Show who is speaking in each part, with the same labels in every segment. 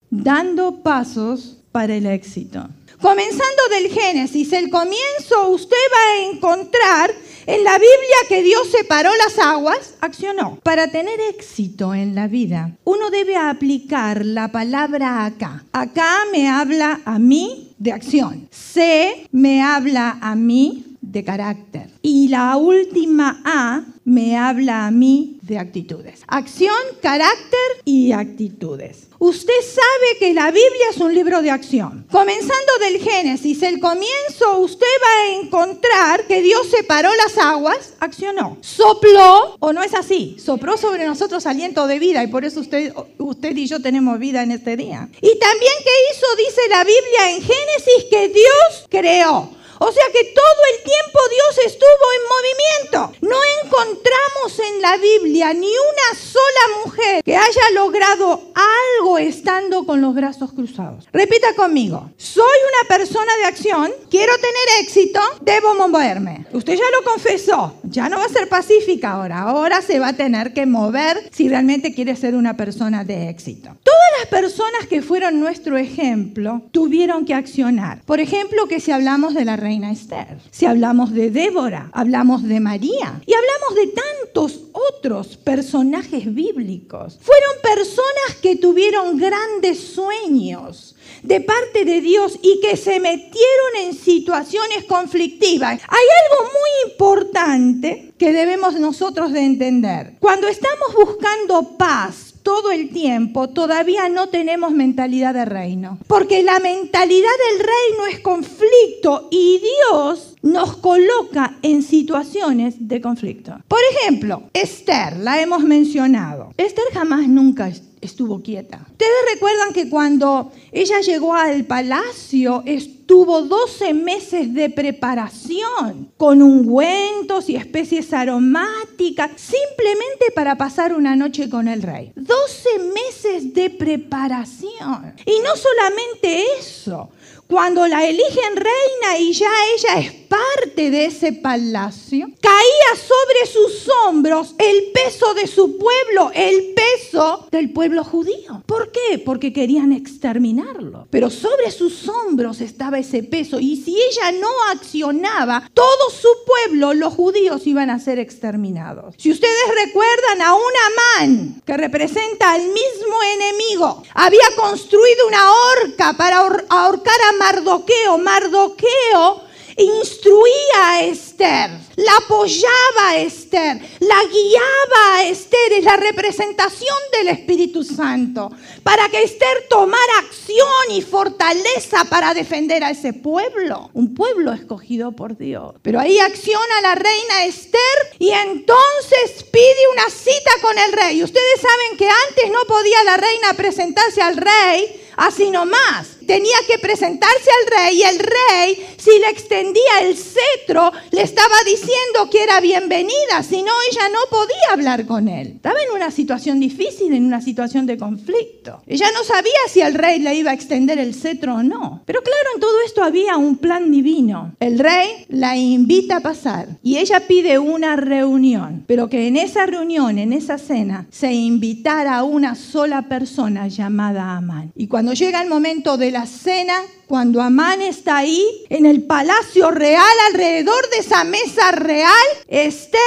Speaker 1: dando pasos para el éxito. Comenzando del Génesis, el comienzo, usted va a encontrar en la Biblia que Dios separó las aguas, accionó. Para tener éxito en la vida, uno debe aplicar la palabra acá. Acá me habla a mí de acción. C me habla a mí de carácter. Y la última A me habla a mí de actitudes. Acción, carácter y actitudes. Usted sabe que la Biblia es un libro de acción. Comenzando del Génesis, el comienzo, usted va a encontrar que Dios separó las aguas, accionó. Sopló, o no es así, sopló sobre nosotros aliento de vida y por eso usted y yo tenemos vida en este día. Y también, ¿qué hizo? Dice la Biblia en Génesis que Dios creó. O sea que todo el tiempo Dios estuvo en movimiento. No encontramos en la Biblia ni una sola mujer que haya logrado algo estando con los brazos cruzados. Repita conmigo. Soy una persona de acción, quiero tener éxito, debo moverme. Usted ya lo confesó, ya no va a ser pacífica ahora se va a tener que mover si realmente quiere ser una persona de éxito. Todas las personas que fueron nuestro ejemplo tuvieron que accionar. Por ejemplo, que si hablamos de la reina Esther, si hablamos de Débora, hablamos de María y hablamos de tantos otros personajes bíblicos. Fueron personas que tuvieron grandes sueños de parte de Dios y que se metieron en situaciones conflictivas. Hay algo muy importante que debemos nosotros de entender. Cuando estamos buscando paz todo el tiempo, todavía no tenemos mentalidad de reino. Porque la mentalidad del reino es conflicto y Dios nos coloca en situaciones de conflicto. Por ejemplo, Esther, la hemos mencionado. Esther nunca estuvo quieta. Ustedes recuerdan que cuando ella llegó al palacio estuvo 12 meses de preparación con ungüentos y especies aromáticas simplemente para pasar una noche con el rey. 12 meses de preparación. Y no solamente eso. Cuando la eligen reina y ya ella es parte de ese palacio, caía sobre sus hombros el peso de su pueblo, el peso del pueblo judío. ¿Por qué? Porque querían exterminarlo. Pero sobre sus hombros estaba ese peso y si ella no accionaba, todo su pueblo, los judíos, iban a ser exterminados. Si ustedes recuerdan a un Amán que representa al mismo enemigo, había construido una horca para ahorcar a Mardoqueo. Mardoqueo instruía a Esther, la apoyaba a Esther, la guiaba a Esther, es la representación del Espíritu Santo, para que Esther tomara acción y fortaleza para defender a ese pueblo, un pueblo escogido por Dios. Pero ahí acciona la reina Esther y entonces pide una cita con el rey. Ustedes saben que antes no podía la reina presentarse al rey así nomás. Tenía que presentarse al rey y el rey, si le extendía el cetro, le estaba diciendo que era bienvenida, si no, ella no podía hablar con él. Estaba en una situación difícil, en una situación de conflicto. Ella no sabía si el rey le iba a extender el cetro o no. Pero claro, en todo esto había un plan divino. El rey la invita a pasar y ella pide una reunión, pero que en esa reunión, en esa cena, se invitara a una sola persona llamada Amán. Y cuando llega el momento de la cena, cuando Amán está ahí en el palacio real, alrededor de esa mesa real, Esther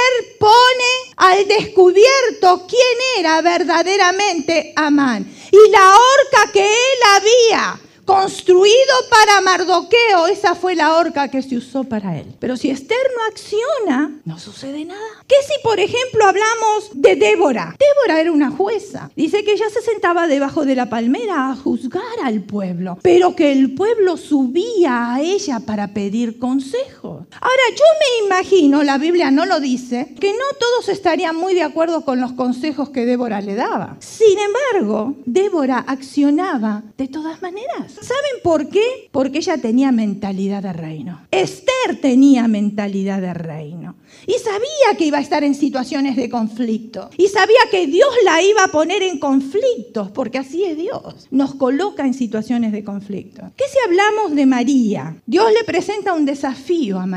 Speaker 1: pone al descubierto quién era verdaderamente Amán. Y la horca que él había construido para Mardoqueo, esa fue la horca que se usó para él. Pero si Esther no acciona, no sucede nada. ¿Qué si, por ejemplo, hablamos de Débora? Débora era una jueza. Dice que ella se sentaba debajo de la palmera a juzgar al pueblo, pero que el pueblo subía a ella para pedir consejos. Ahora, yo me imagino, la Biblia no lo dice, que no todos estarían muy de acuerdo con los consejos que Débora le daba. Sin embargo, Débora accionaba de todas maneras. ¿Saben por qué? Porque ella tenía mentalidad de reino. Esther tenía mentalidad de reino. Y sabía que iba a estar en situaciones de conflicto. Y sabía que Dios la iba a poner en conflictos, porque así es Dios. Nos coloca en situaciones de conflicto. ¿Qué si hablamos de María? Dios le presenta un desafío a María.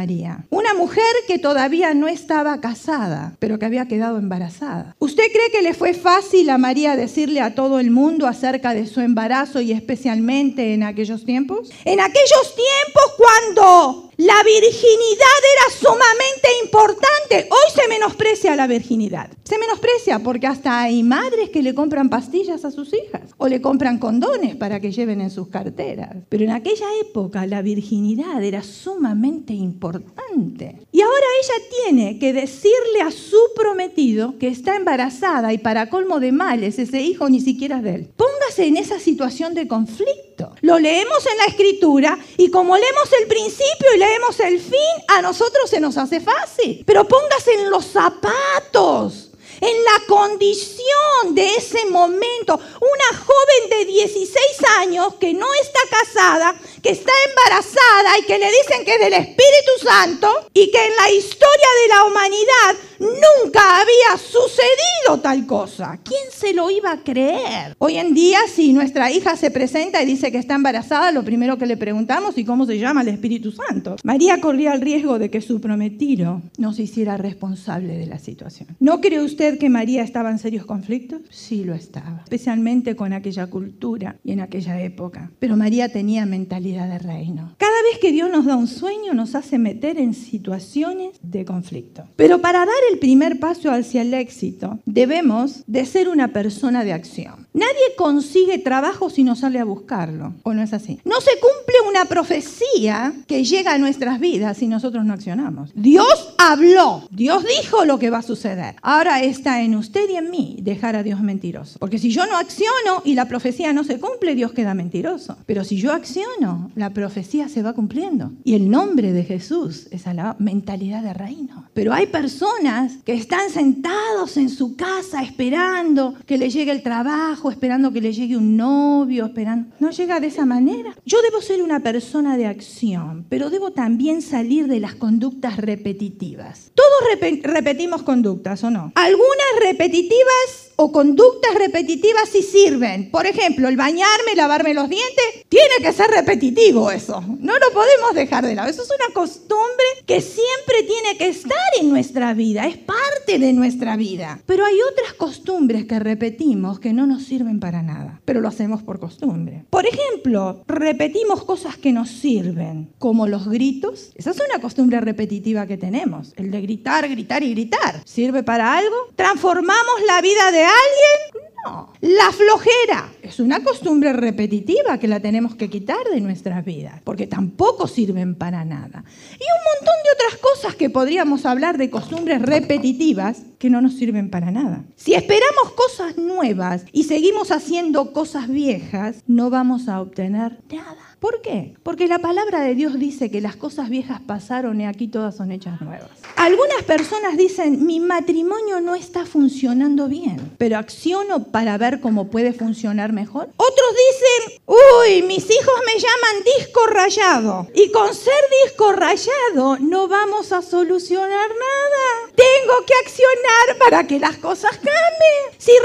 Speaker 1: María. Una mujer que todavía no estaba casada, pero que había quedado embarazada. ¿Usted cree que le fue fácil a María decirle a todo el mundo acerca de su embarazo y especialmente en aquellos tiempos? En aquellos tiempos cuando la virginidad era sumamente importante. Hoy se menosprecia la virginidad. Se menosprecia porque hasta hay madres que le compran pastillas a sus hijas o le compran condones para que lleven en sus carteras. Pero en aquella época la virginidad era sumamente importante. Y ahora ella tiene que decirle a su prometido que está embarazada y para colmo de males ese hijo ni siquiera es de él. Póngase en esa situación de conflicto. Lo leemos en la Escritura y como leemos el principio y leemos el fin, a nosotros se nos hace fácil. Pero póngase en los zapatos, en la condición de ese momento. Una joven de 16 años que no está casada, que está embarazada y que le dicen que es del Espíritu Santo y que en la historia de la humanidad nunca había sucedido tal cosa. ¿Quién se lo iba a creer? Hoy en día, si nuestra hija se presenta y dice que está embarazada, lo primero que le preguntamos es cómo se llama el Espíritu Santo. María corría el riesgo de que su prometido no se hiciera responsable de la situación. ¿No cree usted que María estaba en serios conflictos? Sí lo estaba, especialmente con aquella cultura y en aquella época. Pero María tenía mentalidad de reino. Cada vez que Dios nos da un sueño, nos hace meter en situaciones de conflicto. Pero para dar el primer paso hacia el éxito, debemos de ser una persona de acción. Nadie consigue trabajo si no sale a buscarlo, ¿o no es así? No se cumple una profecía que llega a nuestras vidas si nosotros no accionamos. Dios habló, Dios dijo lo que va a suceder. Ahora está en usted y en mí dejar a Dios mentiroso. Porque si yo no acciono y la profecía no se cumple, Dios queda mentiroso. Pero si yo acciono, la profecía se va cumpliendo. Y el nombre de Jesús es a la mentalidad de reino. Pero hay personas que están sentados en su casa esperando que le llegue el trabajo, esperando que le llegue un novio, esperando. No llega de esa manera. Yo debo ser una persona de acción, pero debo también salir de las conductas repetitivas. Todos repetimos conductas, ¿o no? Algunas repetitivas o conductas repetitivas sí sirven. Por ejemplo, el bañarme, lavarme los dientes, tiene que ser repetitivo eso. No lo podemos dejar de lado. Eso es una costumbre que siempre tiene que estar en nuestra vida. Es parte de nuestra vida. Pero hay otras costumbres que repetimos que no nos sirven para nada. Pero lo hacemos por costumbre. Por ejemplo, repetimos cosas que nos sirven, como los gritos. Esa es una costumbre repetitiva que tenemos. El de gritar, gritar y gritar. ¿Sirve para algo? ¿Transformamos la vida de alguien? No. La flojera es una costumbre repetitiva que la tenemos que quitar de nuestras vidas, porque tampoco sirven para nada. Y un montón de otras cosas que podríamos hablar de costumbres repetitivas que no nos sirven para nada. Si esperamos cosas nuevas y seguimos haciendo cosas viejas, no vamos a obtener nada. ¿Por qué? Porque la palabra de Dios dice que las cosas viejas pasaron y aquí todas son hechas nuevas. Algunas personas dicen, mi matrimonio no está funcionando bien, pero acciono para ver cómo puede funcionar mejor. Otros dicen, uy, mis hijos me llaman disco rayado. Y con ser disco rayado no vamos a solucionar nada. Tengo que accionar para que las cosas cambien. Si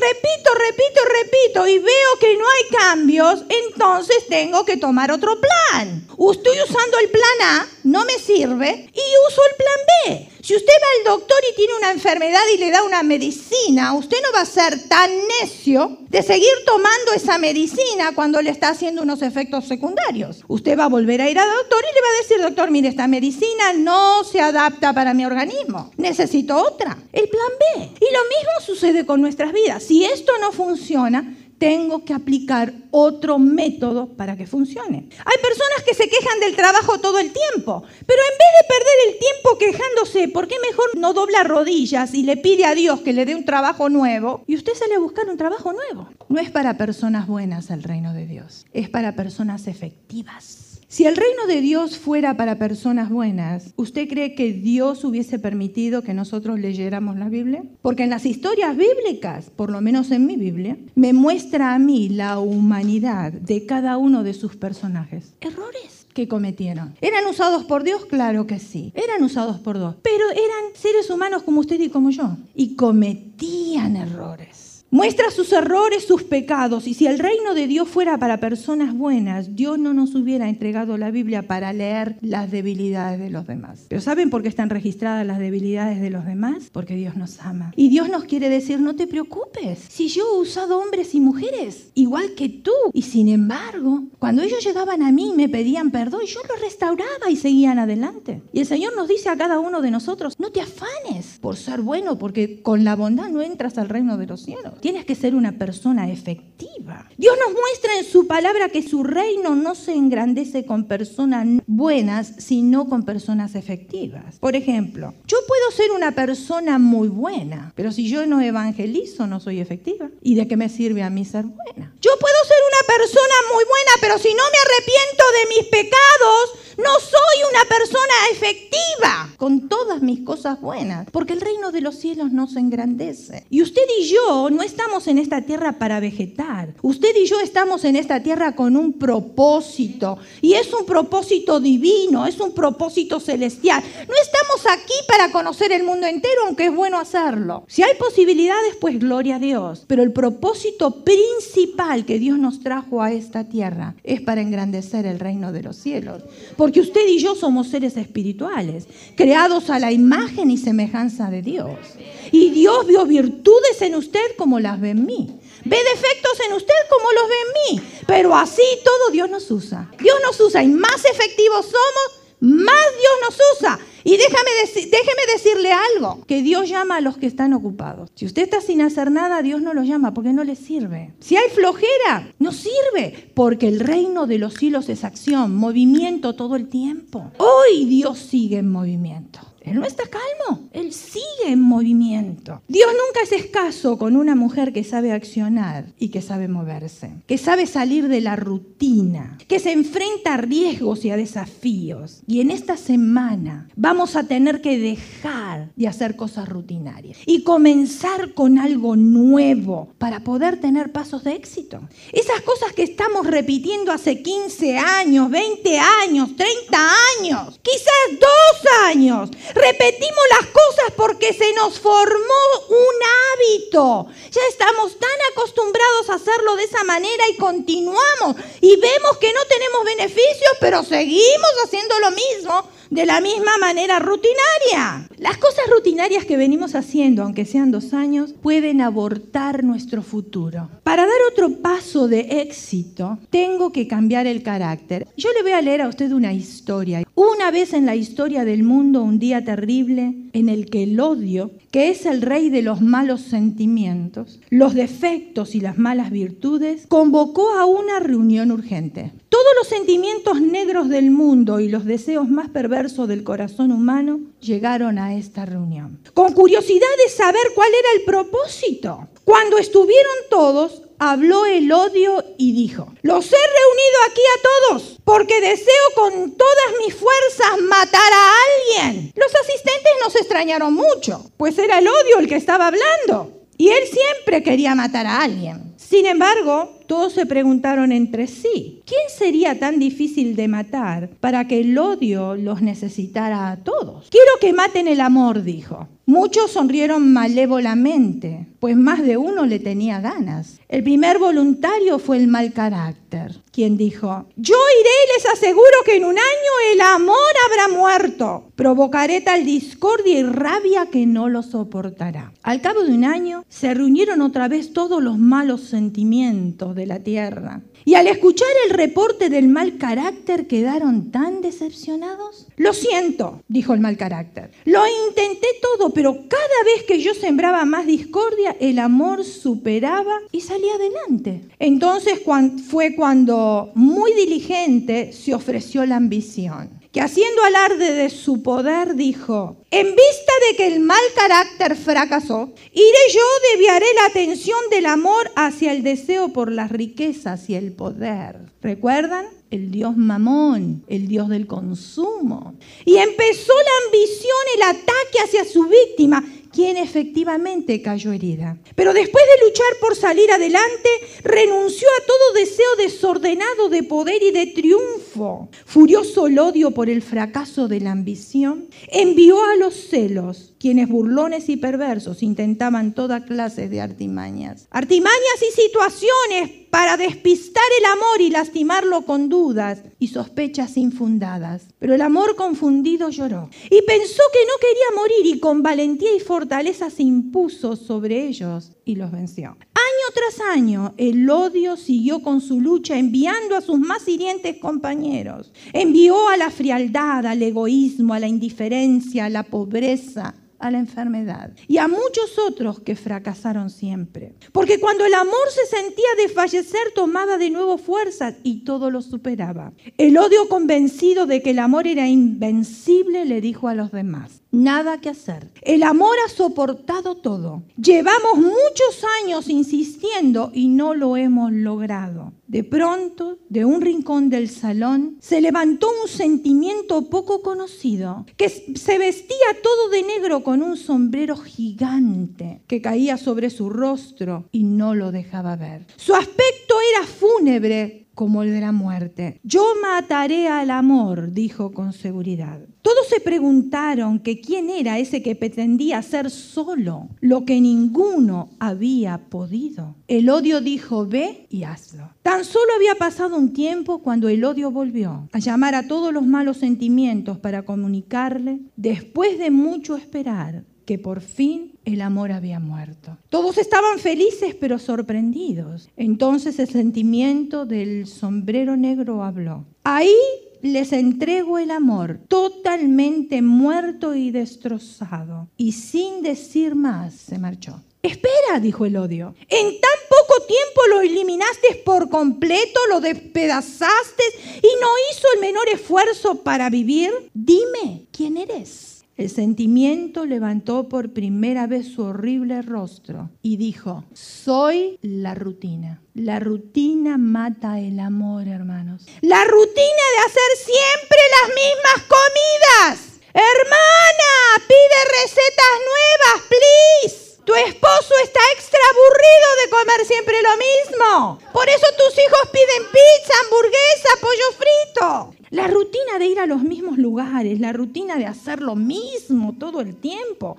Speaker 1: repito y veo que no hay cambios, entonces tengo que tomar otro plan. Estoy usando el plan A, no me sirve, y uso el plan B. Si usted va al doctor y tiene una enfermedad y le da una medicina, usted no va a ser tan necio de seguir tomando esa medicina cuando le está haciendo unos efectos secundarios. Usted va a volver a ir al doctor y le va a decir, doctor, mire, esta medicina no se adapta para mi organismo. Necesito otra. El plan B. Y lo mismo sucede con nuestras vidas. Si esto no funciona, tengo que aplicar otro método para que funcione. Hay personas que se quejan del trabajo todo el tiempo, pero en vez de perder el tiempo quejándose, ¿por qué mejor no dobla rodillas y le pide a Dios que le dé un trabajo nuevo? Y usted sale a buscar un trabajo nuevo. No es para personas buenas el reino de Dios, es para personas efectivas. Si el reino de Dios fuera para personas buenas, ¿usted cree que Dios hubiese permitido que nosotros leyéramos la Biblia? Porque en las historias bíblicas, por lo menos en mi Biblia, me muestra a mí la humanidad de cada uno de sus personajes. Errores que cometieron. ¿Eran usados por Dios? Claro que sí. Eran usados por Dios. Pero eran seres humanos como usted y como yo. Y cometían errores. Muestra sus errores, sus pecados. Y si el reino de Dios fuera para personas buenas, Dios no nos hubiera entregado la Biblia para leer las debilidades de los demás. ¿Pero saben por qué están registradas las debilidades de los demás? Porque Dios nos ama. Y Dios nos quiere decir, no te preocupes. Si yo he usado hombres y mujeres igual que tú. Y sin embargo, cuando ellos llegaban a mí y me pedían perdón, yo los restauraba y seguían adelante. Y el Señor nos dice a cada uno de nosotros, no te afanes por ser bueno, porque con la bondad no entras al reino de los cielos. Tienes que ser una persona efectiva. Dios nos muestra en su palabra que su reino no se engrandece con personas buenas, sino con personas efectivas. Por ejemplo, yo puedo ser una persona muy buena, pero si yo no evangelizo, no soy efectiva. ¿Y de qué me sirve a mí ser buena? Yo puedo ser una persona muy buena, pero si no me arrepiento de mis pecados, no soy una persona efectiva con todas mis cosas buenas, porque el reino de los cielos no se engrandece. Y usted y yo no estamos en esta tierra para vegetar. Usted y yo estamos en esta tierra con un propósito, y es un propósito divino, es un propósito celestial. No estamos aquí para conocer el mundo entero, aunque es bueno hacerlo. Si hay posibilidades, pues gloria a Dios. Pero el propósito principal que Dios nos trajo a esta tierra es para engrandecer el reino de los cielos. Porque usted y yo somos seres espirituales, creados a la imagen y semejanza de Dios. Y Dios vio virtudes en usted como las ve en mí. Ve defectos en usted como los ve en mí. Pero así todo Dios nos usa. Dios nos usa, y más efectivos somos, más Dios nos usa. Y déjeme decirle algo, que Dios llama a los que están ocupados. Si usted está sin hacer nada, Dios no lo llama porque no le sirve. Si hay flojera, no sirve, porque el reino de los cielos es acción, movimiento todo el tiempo. Hoy Dios sigue en movimiento. Él no está calmo, Él sigue en movimiento. Dios nunca es escaso con una mujer que sabe accionar y que sabe moverse, que sabe salir de la rutina, que se enfrenta a riesgos y a desafíos. Y en esta semana vamos a tener que dejar de hacer cosas rutinarias y comenzar con algo nuevo para poder tener pasos de éxito. Esas cosas que estamos repitiendo hace 15 años, 20 años, 30 años, quizás 2 años. Repetimos las cosas porque se nos formó un hábito. Ya estamos tan acostumbrados a hacerlo de esa manera y continuamos. Y vemos que no tenemos beneficios, pero seguimos haciendo lo mismo de la misma manera rutinaria. Las cosas rutinarias que venimos haciendo, aunque sean 2 años, pueden abortar nuestro futuro. Para dar otro paso de éxito, tengo que cambiar el carácter. Yo le voy a leer a usted una historia. Una vez en la historia del mundo, un día terrible en el que el odio, que es el rey de los malos sentimientos, los defectos y las malas virtudes, convocó a una reunión urgente. Todos los sentimientos negros del mundo y los deseos más perversos del corazón humano llegaron a esta reunión, con curiosidad de saber cuál era el propósito. Cuando estuvieron todos, habló el odio y dijo: los he reunido aquí a todos porque deseo con todas mis fuerzas matar a alguien. Los asistentes no se extrañaron mucho, pues era el odio el que estaba hablando y él siempre quería matar a alguien. Sin embargo, todos se preguntaron entre sí, ¿quién sería tan difícil de matar para que el odio los necesitara a todos? Quiero que maten el amor, dijo. Muchos sonrieron malévolamente, pues más de uno le tenía ganas. El primer voluntario fue el mal carácter, quien dijo: yo iré y les aseguro que en un año el amor habrá muerto. Provocaré tal discordia y rabia que no lo soportará. Al cabo de un año, se reunieron otra vez todos los malos sentimientos de la tierra. Y al escuchar el reporte del mal carácter, quedaron tan decepcionados. Lo siento, dijo el mal carácter. Lo intenté todo, pero cada vez que yo sembraba más discordia, el amor superaba y salía adelante. Entonces fue cuando, muy diligente, se ofreció la ambición, que haciendo alarde de su poder dijo: en vista de que el mal carácter fracasó, iré yo, desviaré la atención del amor hacia el deseo por las riquezas y el poder. ¿Recuerdan? El dios Mamón, el dios del consumo. Y empezó la ambición, el ataque hacia su víctima, quien efectivamente cayó herida. Pero después de luchar por salir adelante, renunció a todo deseo desordenado de poder y de triunfo. Furioso el odio por el fracaso de la ambición, envió a los celos, quienes burlones y perversos intentaban toda clase de artimañas. Artimañas y situaciones para despistar el amor y lastimarlo con dudas y sospechas infundadas. Pero el amor confundido lloró y pensó que no quería morir, y con valentía y fortaleza se impuso sobre ellos y los venció. Año tras año, el odio siguió con su lucha, enviando a sus más hirientes compañeros. Envió a la frialdad, al egoísmo, a la indiferencia, a la pobreza, a la enfermedad y a muchos otros que fracasaron siempre. Porque cuando el amor se sentía desfallecer, tomaba de nuevo fuerzas y todo lo superaba. El odio, convencido de que el amor era invencible, le dijo a los demás: nada que hacer. El amor ha soportado todo. Llevamos muchos años insistiendo y no lo hemos logrado. De pronto, de un rincón del salón, se levantó un sentimiento poco conocido, que se vestía todo de negro con un sombrero gigante que caía sobre su rostro y no lo dejaba ver. Su aspecto era fúnebre, como el de la muerte. Yo mataré al amor, dijo con seguridad. Todos se preguntaron que quién era ese que pretendía hacer solo lo que ninguno había podido. El odio dijo: ve y hazlo. Tan solo había pasado un tiempo cuando el odio volvió a llamar a todos los malos sentimientos para comunicarle, después de mucho esperar, que por fin el amor había muerto. Todos estaban felices pero sorprendidos. Entonces el sentimiento del sombrero negro habló. Ahí les entrego el amor, totalmente muerto y destrozado. Y sin decir más se marchó. Espera, dijo el odio. En tan poco tiempo lo eliminaste por completo, lo despedazaste y no hizo el menor esfuerzo para vivir. Dime, ¿quién eres? El sentimiento levantó por primera vez su horrible rostro y dijo: soy la rutina. La rutina mata el amor, hermanos. La rutina de hacer siempre las mismas comidas. Hermana, pide recetas nuevas, please. Tu esposo está extra aburrido de comer siempre lo mismo. Por eso tus hijos piden pizza, hamburguesa, pollo frito. La rutina de ir a los mismos lugares, la rutina de hacer lo mismo todo el tiempo.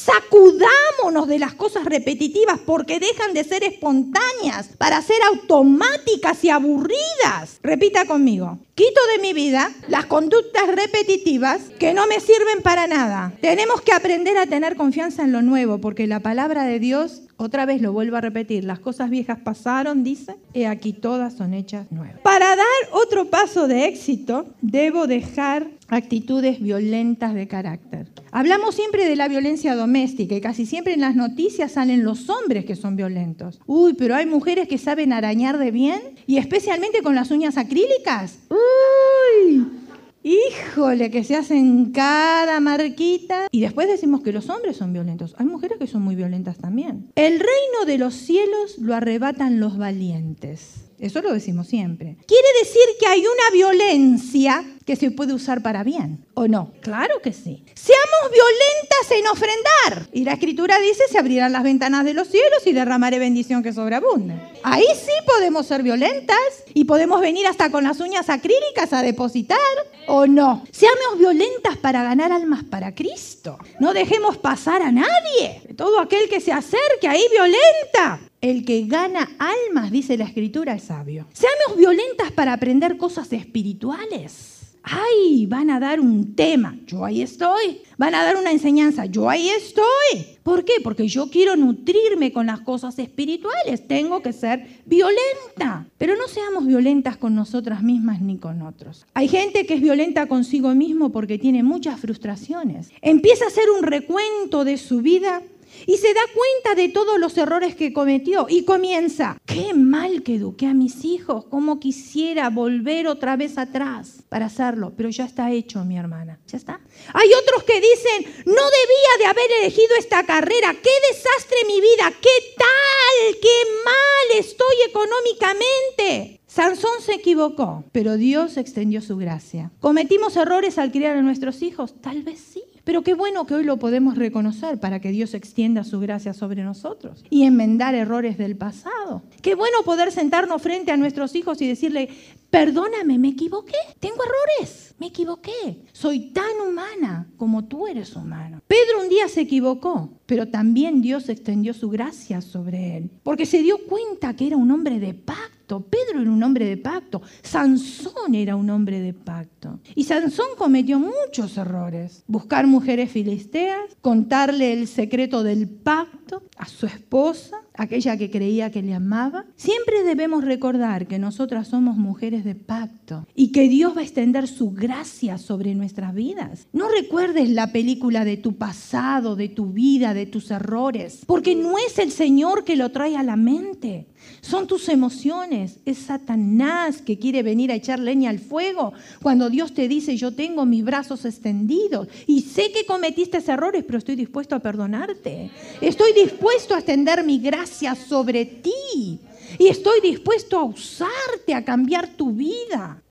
Speaker 1: Sacudámonos de las cosas repetitivas porque dejan de ser espontáneas para ser automáticas y aburridas. Repita conmigo. Quito de mi vida las conductas repetitivas que no me sirven para nada. Tenemos que aprender a tener confianza en lo nuevo, porque la palabra de Dios, otra vez lo vuelvo a repetir, las cosas viejas pasaron, dice, y aquí todas son hechas nuevas. Para dar otro paso de éxito, debo dejar actitudes violentas de carácter. Hablamos siempre de la violencia doméstica y casi siempre en las noticias salen los hombres que son violentos. Uy, pero hay mujeres que saben arañar de bien y especialmente con las uñas acrílicas. Uy, híjole, que se hacen cada marquita. Y después decimos que los hombres son violentos. Hay mujeres que son muy violentas también. El reino de los cielos lo arrebatan los valientes. Eso lo decimos siempre. Quiere decir que hay una violencia que se puede usar para bien, ¿o no? Claro que sí. Seamos violentas en ofrendar. Y la Escritura dice: se abrirán las ventanas de los cielos y derramaré bendición que sobreabunde. Ahí sí podemos ser violentas y podemos venir hasta con las uñas acrílicas a depositar, ¿o no? Seamos violentas para ganar almas para Cristo. No dejemos pasar a nadie. Todo aquel que se acerque ahí violenta. El que gana almas, dice la Escritura, es sabio. Seamos violentas para aprender cosas espirituales. ¡Ay! Van a dar un tema. Yo ahí estoy. Van a dar una enseñanza. Yo ahí estoy. ¿Por qué? Porque yo quiero nutrirme con las cosas espirituales. Tengo que ser violenta. Pero no seamos violentas con nosotras mismas ni con otros. Hay gente que es violenta consigo mismo porque tiene muchas frustraciones. Empieza a hacer un recuento de su vida y se da cuenta de todos los errores que cometió y comienza: qué mal que eduqué a mis hijos, cómo quisiera volver otra vez atrás para hacerlo, pero ya está hecho, mi hermana, ya está. Hay otros que dicen: no debía de haber elegido esta carrera, qué desastre mi vida, qué tal, qué mal estoy económicamente. Sansón se equivocó, pero Dios extendió su gracia. ¿Cometimos errores al criar a nuestros hijos? Tal vez sí. Pero qué bueno que hoy lo podemos reconocer para que Dios extienda su gracia sobre nosotros y enmendar errores del pasado. Qué bueno poder sentarnos frente a nuestros hijos y decirle, perdóname, me equivoqué, tengo errores, me equivoqué. Soy tan humana como tú eres humano. Pedro un día se equivocó, pero también Dios extendió su gracia sobre él, porque se dio cuenta que era un hombre de pacto. Pedro era un hombre de pacto. Sansón era un hombre de pacto. Y Sansón cometió muchos errores. Buscar mujeres filisteas, contarle el secreto del pacto a su esposa, aquella que creía que le amaba. Siempre debemos recordar que nosotras somos mujeres de pacto y que Dios va a extender su gracia sobre nuestras vidas. No recuerdes la película de tu pasado, de tu vida, de tus errores, porque no es el Señor que lo trae a la mente. Son tus emociones, es Satanás que quiere venir a echar leña al fuego cuando Dios te dice, yo tengo mis brazos extendidos y sé que cometiste errores, pero estoy dispuesto a perdonarte. Estoy dispuesto a extender mi gracia sobre ti y estoy dispuesto a usarte, a cambiar tu vida.